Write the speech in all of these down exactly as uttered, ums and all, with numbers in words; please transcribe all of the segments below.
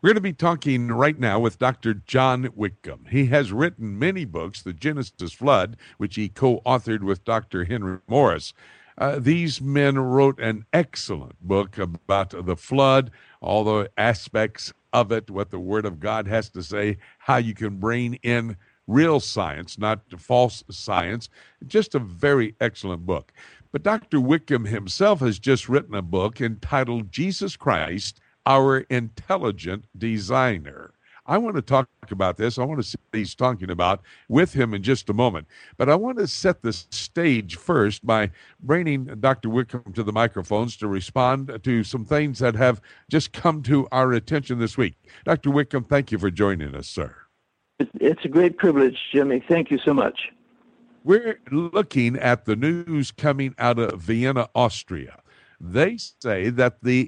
We're going to be talking right now with Doctor John Whitcomb. He has written many books, The Genesis Flood, which he co-authored with Doctor Henry Morris. Uh, these men wrote an excellent book about the flood, all the aspects of it, what the Word of God has to say, how you can bring in real science, not false science. Just a very excellent book. But Doctor Whitcomb himself has just written a book entitled Jesus Christ, Our Intelligent Designer. I want to talk about this. I want to see what he's talking about with him in just a moment. But I want to set the stage first by bringing Doctor Whitcomb to the microphones to respond to some things that have just come to our attention this week. Doctor Whitcomb, thank you for joining us, sir. It's a great privilege, Jimmy. Thank you so much. We're looking at the news coming out of Vienna, Austria. They say that the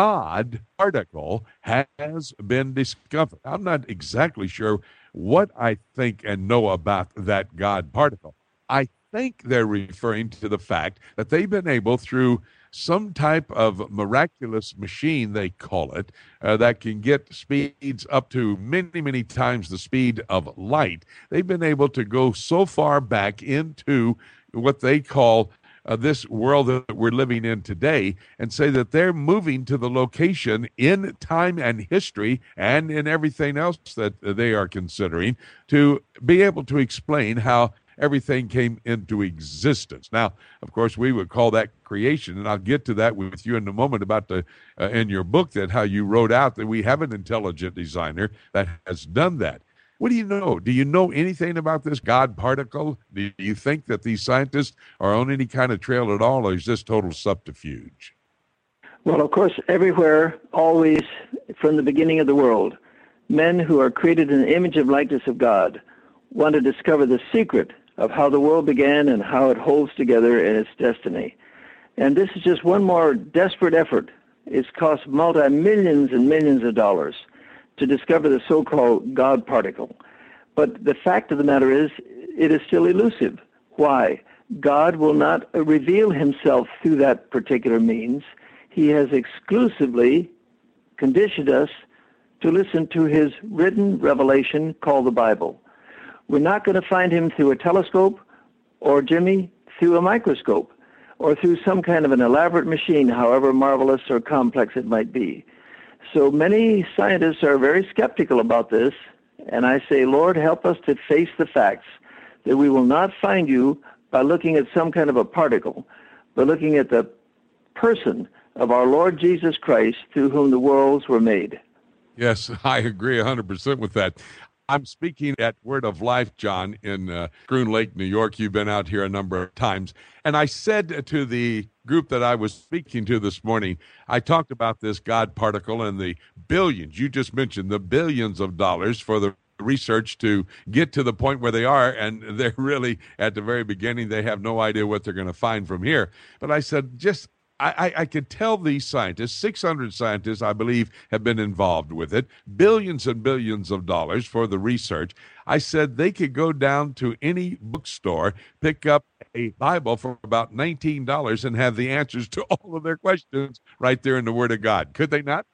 God particle has been discovered. I'm not exactly sure what I think and know about that God particle. I think they're referring to the fact that they've been able, through some type of miraculous machine, they call it, uh, that can get speeds up to many, many times the speed of light. They've been able to go so far back into what they call uh, this world that we're living in today and say that they're moving to the location in time and history and in everything else that they are considering to be able to explain how everything came into existence. Now, of course, we would call that creation, and I'll get to that with you in a moment about the uh, in your book, that how you wrote out that we have an intelligent designer that has done that. What do you know? Do you know anything about this God particle? Do you think that these scientists are on any kind of trail at all, or is this total subterfuge? Well, of course, everywhere, always, from the beginning of the world, men who are created in the image and likeness of God want to discover the secret of how the world began and how it holds together in its destiny. And this is just one more desperate effort. It's cost multi-millions and millions of dollars to discover the so-called God particle. But the fact of the matter is, it is still elusive. Why? God will not reveal himself through that particular means. He has exclusively conditioned us to listen to his written revelation called the Bible. We're not going to find him through a telescope or, Jimmy, through a microscope or through some kind of an elaborate machine, however marvelous or complex it might be. So many scientists are very skeptical about this, and I say, Lord, help us to face the facts that we will not find you by looking at some kind of a particle, but looking at the person of our Lord Jesus Christ, through whom the worlds were made. Yes, I agree one hundred percent with that. I'm speaking at Word of Life, John, in uh, Groom Lake, New York. You've been out here a number of times. And I said to the group that I was speaking to this morning, I talked about this God particle and the billions. You just mentioned the billions of dollars for the research to get to the point where they are. And they're really at the very beginning. They have no idea what they're going to find from here. But I said, just I, I, I could tell these scientists, six hundred scientists, I believe, have been involved with it, billions and billions of dollars for the research. I said they could go down to any bookstore, pick up a Bible for about nineteen dollars and have the answers to all of their questions right there in the Word of God. Could they not?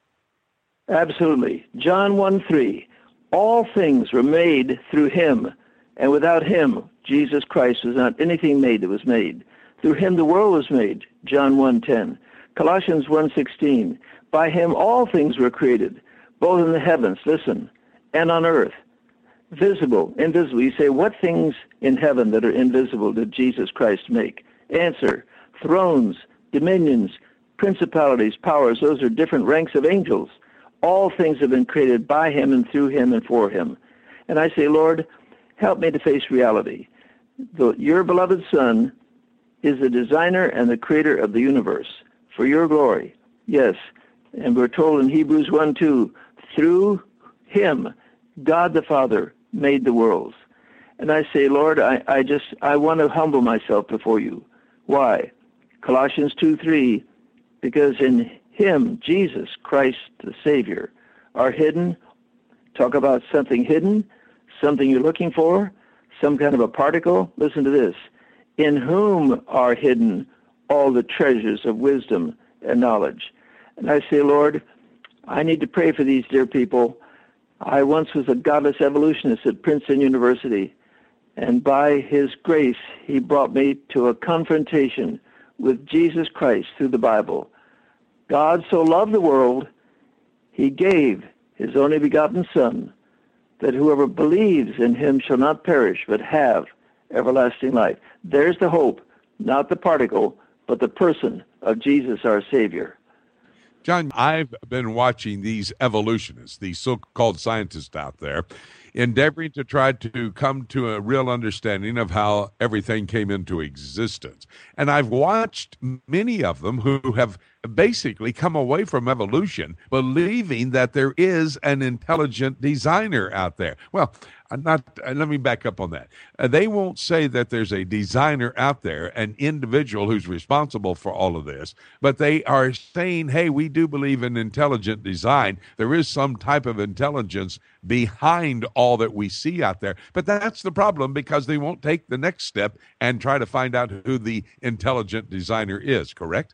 Absolutely. John one three, all things were made through him, and without him, Jesus Christ, was not anything made that was made. Through him the world was made, John one ten. Colossians one sixteen, by him all things were created, both in the heavens, listen, and on earth, visible, invisible. You say, what things in heaven that are invisible did Jesus Christ make? Answer, thrones, dominions, principalities, powers, those are different ranks of angels. All things have been created by him and through him and for him. And I say, Lord, help me to face reality. The, your beloved Son is the designer and the creator of the universe for your glory. Yes, and we're told in Hebrews one two, through him, God the Father made the worlds. And I say, Lord, I, I just, I want to humble myself before you. Why? Colossians two three, because in him, Jesus Christ, the Savior, are hidden. Talk about something hidden, something you're looking for, some kind of a particle. Listen to this. In whom are hidden all the treasures of wisdom and knowledge. And I say, Lord, I need to pray for these dear people. I once was a godless evolutionist at Princeton University, and by his grace, he brought me to a confrontation with Jesus Christ through the Bible. God so loved the world, he gave his only begotten Son, that whoever believes in him shall not perish, but have everlasting life. There's the hope, not the particle, but the person of Jesus, our Savior. John, I've been watching these evolutionists, these so-called scientists out there, endeavoring to try to come to a real understanding of how everything came into existence. And I've watched many of them who have basically come away from evolution believing that there is an intelligent designer out there. Well, I'm not, uh, let me back up on that. Uh, they won't say that there's a designer out there, an individual who's responsible for all of this, but they are saying, hey, we do believe in intelligent design. There is some type of intelligence behind all that we see out there. But that's the problem, because they won't take the next step and try to find out who the intelligent designer is, correct?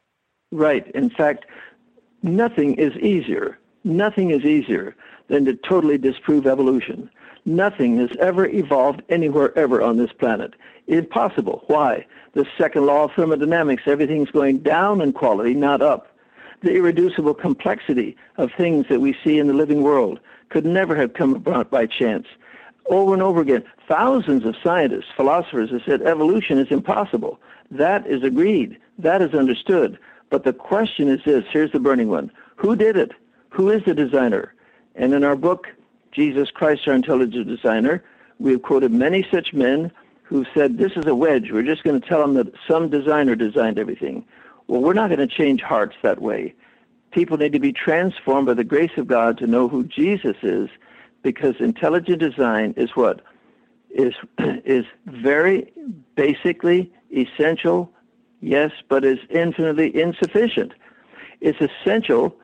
Right. In fact, nothing is easier, nothing is easier than to totally disprove evolution. Nothing has ever evolved anywhere ever on this planet. Impossible. Why? The second law of thermodynamics, everything's going down in quality, not up. The irreducible complexity of things that we see in the living world could never have come about by chance. Over and over again, thousands of scientists, philosophers have said evolution is impossible. That is agreed. That is understood. But the question is this, here's the burning one. Who did it? Who is the designer? And in our book, Jesus Christ, Our Intelligent Designer, we have quoted many such men who said, this is a wedge. We're just going to tell them that some designer designed everything. Well, we're not going to change hearts that way. People need to be transformed by the grace of God to know who Jesus is, because intelligent design is what? Is, is very basically essential, yes, but is infinitely insufficient. It's essential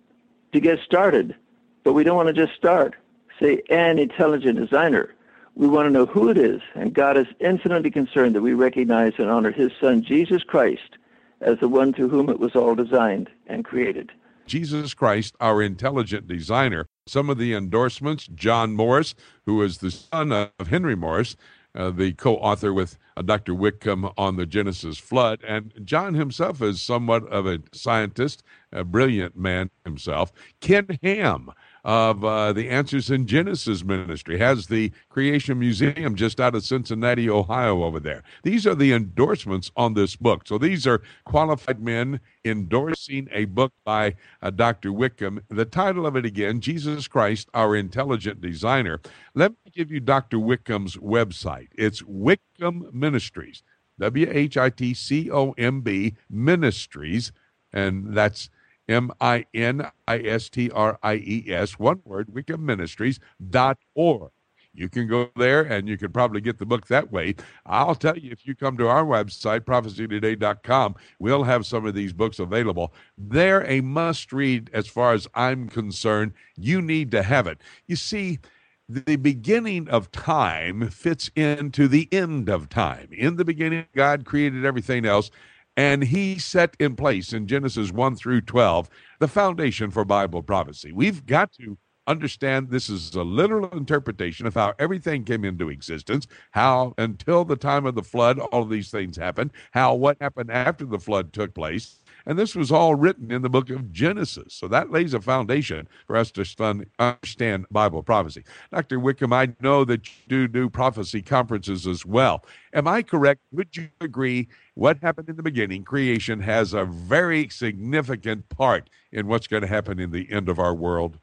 to get started, but we don't want to just start. Say, an intelligent designer. We want to know who it is, and God is infinitely concerned that we recognize and honor his Son, Jesus Christ, as the one through whom it was all designed and created. Jesus Christ, our intelligent designer. Some of the endorsements, John Morris, who is the son of Henry Morris, uh, the co-author with uh, Doctor Wickham on the Genesis flood. And John himself is somewhat of a scientist, a brilliant man himself. Ken Ham of uh, the Answers in Genesis ministry has the Creation Museum just out of Cincinnati, Ohio over there. These are the endorsements on this book. So these are qualified men endorsing a book by uh, Doctor Wickham. The title of it again, Jesus Christ, Our Intelligent Designer. Let me give you Doctor Wickham's website. It's Wickham Ministries, W H I T C O M B Ministries, and that's M I N I S T R I E S, one word, Wickham Ministries dot org. You can go there, and you can probably get the book that way. I'll tell you, if you come to our website, prophecy today dot com, we'll have some of these books available. They're a must-read as far as I'm concerned. You need to have it. You see, the beginning of time fits into the end of time. In the beginning, God created everything else, and he set in place in Genesis one through twelve the foundation for Bible prophecy. We've got to understand this is a literal interpretation of how everything came into existence, how until the time of the flood all of these things happened, how what happened after the flood took place. And this was all written in the book of Genesis. So that lays a foundation for us to understand Bible prophecy. Doctor Wickham, I know that you do do prophecy conferences as well. Am I correct? Would you agree what happened in the beginning, creation, has a very significant part in what's going to happen in the end of our world?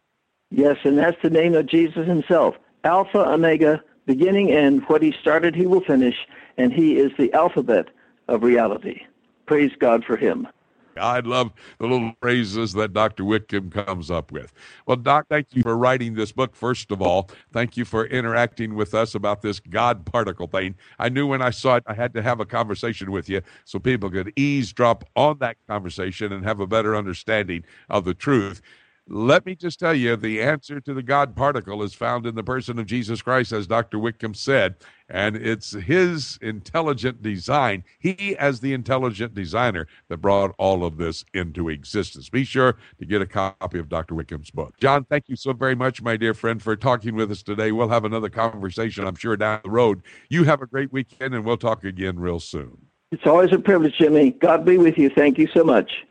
Yes, and that's the name of Jesus himself. Alpha, Omega, beginning, end. What he started, he will finish, and he is the alphabet of reality. Praise God for him. I love the little phrases that Doctor Wickham comes up with. Well, Doc, thank you for writing this book, first of all. Thank you for interacting with us about this God particle thing. I knew when I saw it, I had to have a conversation with you so people could eavesdrop on that conversation and have a better understanding of the truth. Let me just tell you, the answer to the God particle is found in the person of Jesus Christ, as Doctor Whitcomb said, and it's his intelligent design, he as the intelligent designer, that brought all of this into existence. Be sure to get a copy of Doctor Whitcomb's book. John, thank you so very much, my dear friend, for talking with us today. We'll have another conversation, I'm sure, down the road. You have a great weekend, and we'll talk again real soon. It's always a privilege, Jimmy. God be with you. Thank you so much.